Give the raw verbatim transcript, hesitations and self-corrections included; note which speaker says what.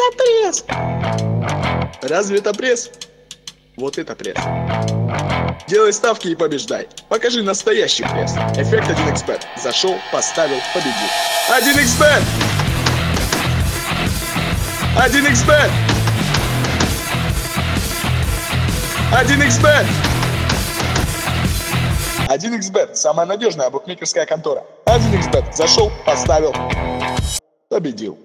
Speaker 1: это пресс. Разве это пресс? Вот это пресс. Делай ставки и побеждай. Покажи настоящий пресс. Эффект один икс бет. Зашел, поставил, победил. один икс бет! один икс бет! один икс бет! один икс бет. Самая надежная букмекерская контора. один икс бет. Зашел, поставил, победил.